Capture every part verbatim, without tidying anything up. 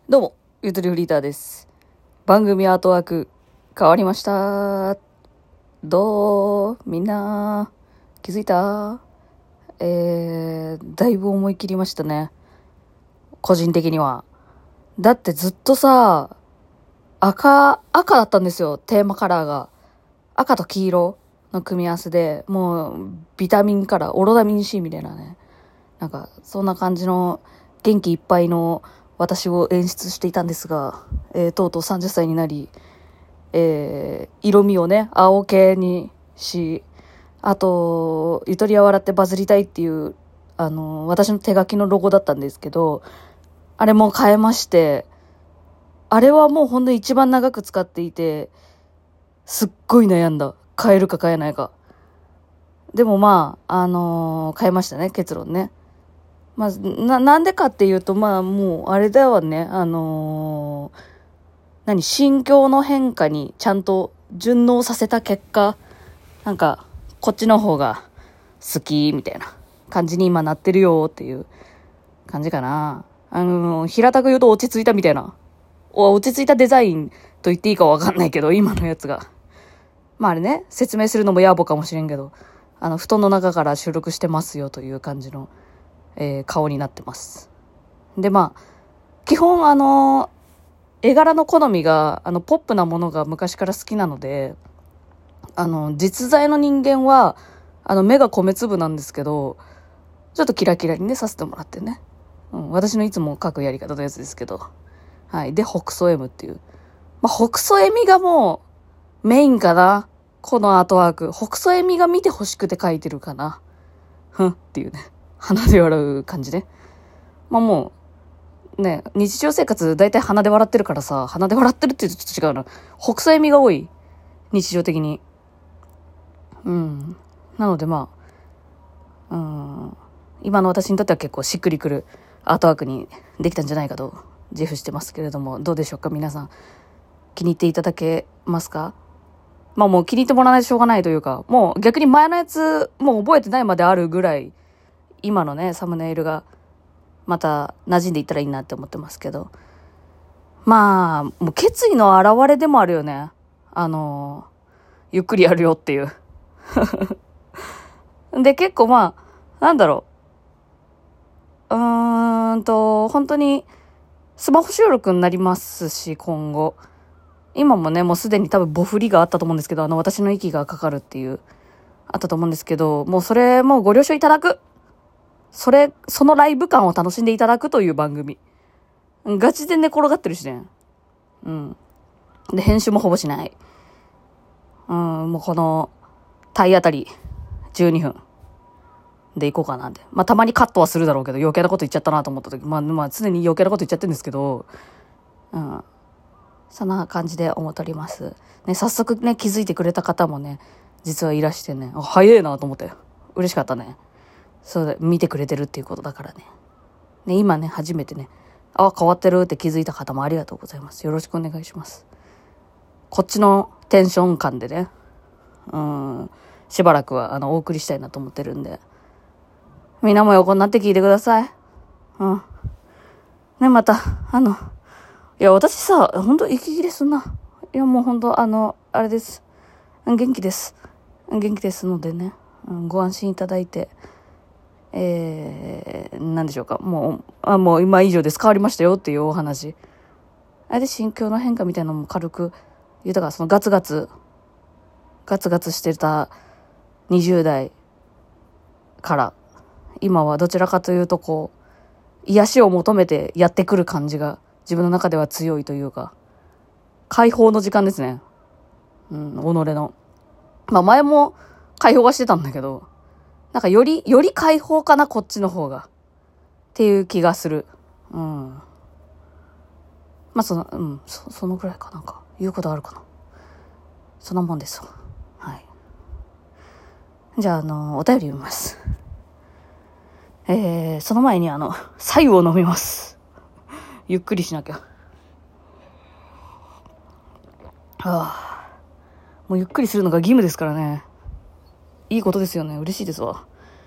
どうも、ゆとりフリーターです。番組アートワーク変わりました。どうみんな気づいた？えー、だいぶ思い切りましたね。個人的には。だってずっとさ、赤、赤だったんですよ、テーマカラーが。赤と黄色の組み合わせで、もうビタミンカラー、オロナミン C みたいなね。なんか、そんな感じの元気いっぱいの私を演出していたんですが、えー、とうとうさんじゅっさいになり、えー、色味をね、青系にし、あと、ゆとりは笑ってバズりたいっていう、あの、私の手書きのロゴだったんですけど、あれも変えまして、あれはもうほんと一番長く使っていて、すっごい悩んだ。変えるか変えないか。でもまあ、あのー変えましたね、結論ね。まず、な、なんでかっていうと、まあもう、あれだよね、あのー何、心境の変化にちゃんと順応させた結果、なんか、こっちの方が好き、みたいな感じに今なってるよっていう感じかな。あのー平たく言うと落ち着いたみたいな。お落ち着いたデザインと言っていいかわかんないけど、今のやつが。まああれね、説明するのも野暮かもしれんけど、あの、布団の中から収録してますよという感じの、えー顔になってます。で、まあ、基本あの、絵柄の好みが、あの、ポップなものが昔から好きなので、あの、実在の人間は、あの、目が米粒なんですけど、ちょっとキラキラにね、させてもらってね。うん、私のいつも描くやり方のやつですけど。はい。で、北総 M っていう。まあ、北総エミがもう、メインかな。このアートワーク。北総エミが見て欲しくて描いてるかな。ふんっていうね。鼻で笑う感じね。まあもう、ね、日常生活大体鼻で笑ってるからさ、鼻で笑ってるって言うとちょっと違うな。北斎味が多い。日常的に。うん。なのでまあ、うん。今の私にとっては結構しっくりくるアートワークにできたんじゃないかと自負してますけれども、どうでしょうか皆さん。気に入っていただけますか？まあもう気に入ってもらわないとしょうがないというか、もう逆に前のやつ、もう覚えてないまであるぐらい、今のね、サムネイルがまた馴染んでいったらいいなって思ってますけど。まあ、もう決意の表れでもあるよね。あの、ゆっくりやるよっていう。で、結構まあ、なんだろう。うーんと、本当に、スマホ収録になりますし、今後。今もね、もうすでに多分ボフリがあったと思うんですけど、あの、私の息がかかるっていう、あったと思うんですけど、もうそれもうご了承いただく。それ、そのライブ感を楽しんでいただくという番組。ガチで寝転がってるしね。うん。で、編集もほぼしない。うん、もうこの、体当たり、じゅうにふんで行こうかなって。まあ、たまにカットはするだろうけど、余計なこと言っちゃったなと思った時、まあ、まあ、常に余計なこと言っちゃってるんですけど、うん。そんな感じで思っております。ね、早速ね、気づいてくれた方もね、実はいらしてね、あ、早いなと思って。嬉しかったね。そうだ、見てくれてるっていうことだからね。ね、今ね、初めてね、あ、変わってるって気づいた方もありがとうございます。よろしくお願いします。こっちのテンション感でね、うん、しばらくは、あの、お送りしたいなと思ってるんで。みんなも横になって聞いてください。うん。ね、また、あの、いや、私さ、ほんと息切れすんな。いや、もうほんと、あの、あれです。元気です。元気ですのでね、うん、ご安心いただいて、えー、なんでしょうか。もう、あ、もう今以上です。変わりましたよっていうお話。あれで心境の変化みたいなのも軽く言うたから、そのガツガツ、ガツガツしてたにじゅう代から、今はどちらかというとこう、癒しを求めてやってくる感じが自分の中では強いというか、解放の時間ですね。うん、己の。まあ前も解放はしてたんだけど、なんかより、より解放かな、こっちの方が。っていう気がする。うん。まあその、うん、そ、そのくらいかなんか、言うことあるかな。そんなもんですわ。はい。じゃあ、あの、お便り読みます。えー、その前にあの、白湯を飲みます。ゆっくりしなきゃ。はあ、もうゆっくりするのが義務ですからね。いいことですよね。嬉しいですわ。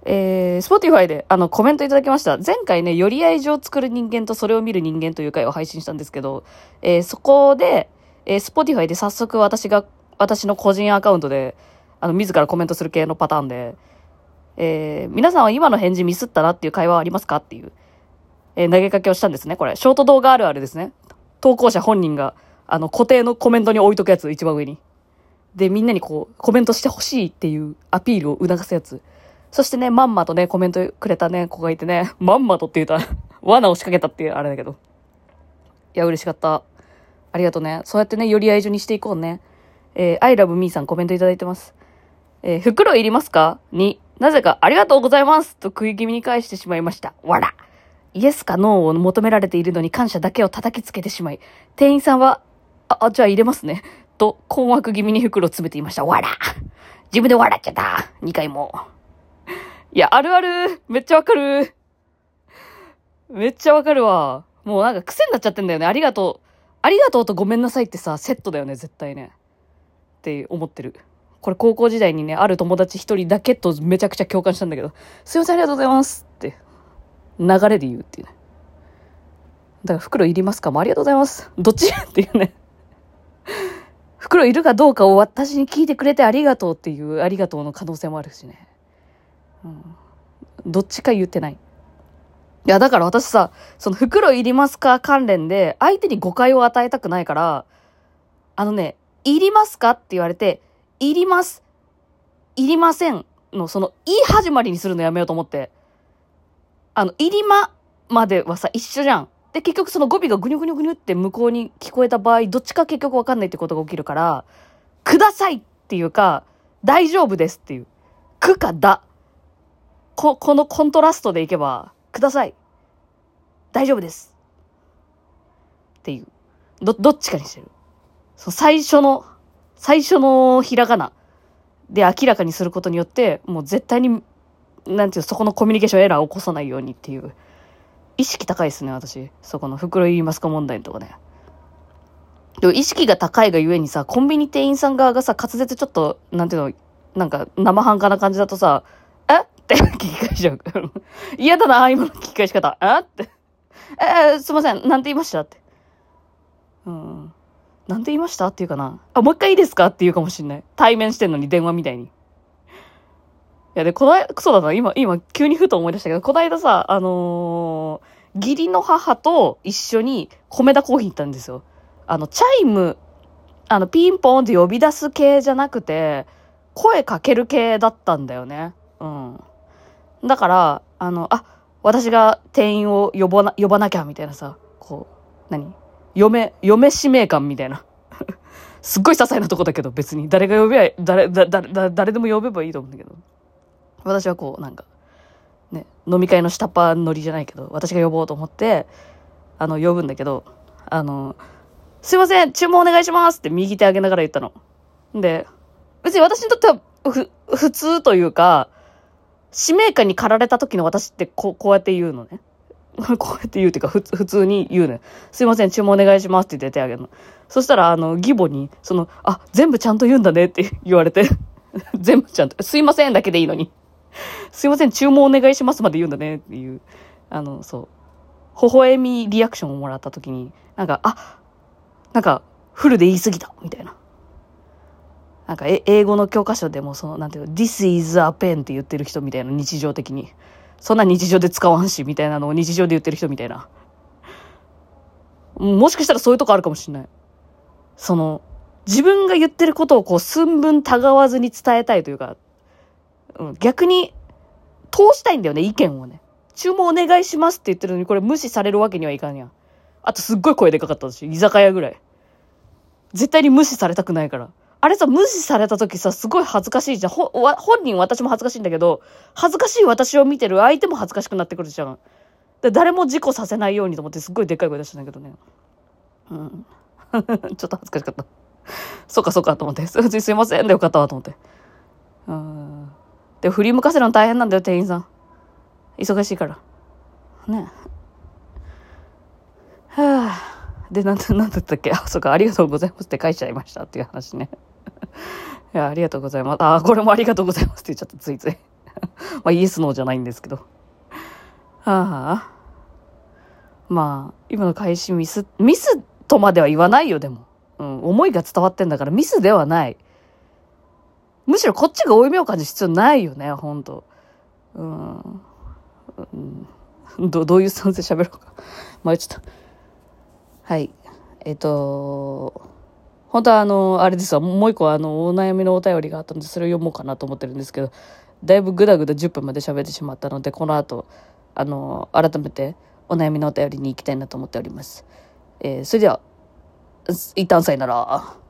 えー、Spotify であのコメントいただきました。前回ね、より愛情を作る人間とそれを見る人間という回を配信したんですけど、えー、そこで、えー、Spotify で早速私が、私の個人アカウントで、あの、自らコメントする系のパターンで、えー、皆さんは今の返事ミスったなっていう会話はありますかっていう、えー、投げかけをしたんですね。これ、ショート動画あるあるですね。投稿者本人が、あの、固定のコメントに置いとくやつ、一番上に。で、みんなにこう、コメントしてほしいっていうアピールを促すやつ。そしてね、まんまとね、コメントくれたね、子がいてね、まんまとって言うたら、罠を仕掛けたっていうあれだけど。いや、嬉しかった。ありがとうね。そうやってね、より愛情にしていこうね。えー、I love me さんコメントいただいてます。えー、袋いりますかに、なぜかありがとうございますと食い気味に返してしまいました。わら。イエスかノーを求められているのに感謝だけを叩きつけてしまい、店員さんは、あ、あじゃあ入れますね。と困惑気味に袋を詰めていました。わら。自分で笑っちゃった。にかいも。いや、あるある。めっちゃわかる。めっちゃわかるわ。もうなんか癖になっちゃってんだよね。ありがとう。ありがとうとごめんなさいってさ、セットだよね、絶対ね。って思ってる。これ高校時代にね、ある友達一人だけとめちゃくちゃ共感したんだけど、すいません、ありがとうございますって、流れで言うっていうね。だから袋いりますかもありがとうございます。どっちっていうね。袋いるかどうかを私に聞いてくれてありがとうっていうありがとうの可能性もあるしね。うん、どっちか言ってない。いや、だから私さ、その袋いりますか関連で相手に誤解を与えたくないから、あのね、いりますかって言われて、いります。いりませんの、その、い始まりにするのやめようと思って。あの、いりままではさ、一緒じゃん。で、結局その語尾がぐにゅぐにゅぐにゅって向こうに聞こえた場合、どっちか結局わかんないってことが起きるから、くださいっていうか、大丈夫ですっていう。くかだ。こ、このコントラストでいけば、ください。大丈夫です。っていう。ど、どっちかにしてる。その最初の、最初のひらがなで明らかにすることによって、もう絶対に、なんていう、そこのコミュニケーションエラーを起こさないようにっていう。意識高いですね、私。そこの袋いりますか問題のとかね。でも意識が高いがゆえにさ、コンビニ店員さん側がさ、滑舌ちょっと、なんていうの、なんか生半可な感じだとさ、えって聞き返しちゃう。嫌だな、今の聞き返し方。えって。えー、すいません、なんて言いましたって。うん。なんて言いましたっていうかな。あ、もう一回いいですかって言うかもしんない。対面してんのに電話みたいに。いや、で、こない、そうだな、今、今、急にふと思い出したけど、こないださ、あのー、義理の母と一緒に米田コーヒー行ったんですよ。あの、チャイム、あの、ピンポンって呼び出す系じゃなくて、声かける系だったんだよね。うん。だから、あの、あ、私が店員を呼ばな、呼ばなきゃ、みたいなさ、こう、何嫁、嫁指名感みたいな。すっごい些細なとこだけど、別に。誰が呼べば、誰、だ、だ、だ、誰でも呼べばいいと思うんだけど。私はこう、なんか、ね、飲み会の下っ端乗りじゃないけど、私が呼ぼうと思って、あの、呼ぶんだけど、あの、すいません、注文お願いしますって右手上げながら言ったの。で、別に私にとっては、ふ、普通というか、使命感に駆られた時の私ってこう、こうやって言うのね。こうやって言うっていうか、ふ普通に言うね。すいません、注文お願いしますって言って手あげるの。そしたら、あの、義母に、その、あ、全部ちゃんと言うんだねって言われて、全部ちゃんと、すいませんだけでいいのに。すいません、注文お願いしますまで言うんだねっていう、あの、そう、微笑みリアクションをもらった時に、なんか、あ、なんか、フルで言い過ぎた、みたいな。なんか、え、英語の教科書でも、その、なんていうの、This is a pen って言ってる人みたいな、日常的に。そんな日常で使わんし、みたいなのを日常で言ってる人みたいな。もしかしたらそういうとこあるかもしれない。その、自分が言ってることをこう、寸分たがわずに伝えたいというか、うん、逆に、通したいんだよね、意見をね。注文お願いしますって言ってるのに、これ無視されるわけにはいかんやん。あとすっごい声でかかったし、居酒屋ぐらい。絶対に無視されたくないから。あれさ、無視された時さ、すごい恥ずかしいじゃん。ほ、わ、本人私も恥ずかしいんだけど、恥ずかしい私を見てる相手も恥ずかしくなってくるじゃん。で、誰も事故させないようにと思ってすっごいでっかい声出したんだけどね。うん。ちょっと恥ずかしかった。そうかそうかと思って。すいませんでよかったわと思って。うん。で、振り向かせるの大変なんだよ、店員さん。忙しいから。ねえ。はぁ。で、なんだ、なんだったっけあ、そうか、ありがとうございますって書いちゃいましたっていう話ね。いや、ありがとうございます。あ、これもありがとうございますって言っちゃった、ついつい。 まあイエスノーじゃないんですけど。はあ、まあ、今の開始ミス、ミスとまでは言わないよ、でも。うん、思いが伝わってんだからミスではない。むしろこっちが負い目を感じる必要ないよね、ほんと。うん。うん、ど, どういうスタンスで喋ろうか。迷っちゃった。はい。えっと、本当はあの、あれですわ、もう一個あの、お悩みのお便りがあったので、それを読もうかなと思ってるんですけど、だいぶぐだぐだじゅっぷんまで喋ってしまったので、この後、あの、改めてお悩みのお便りに行きたいなと思っております。えー、それでは、一旦さよなら。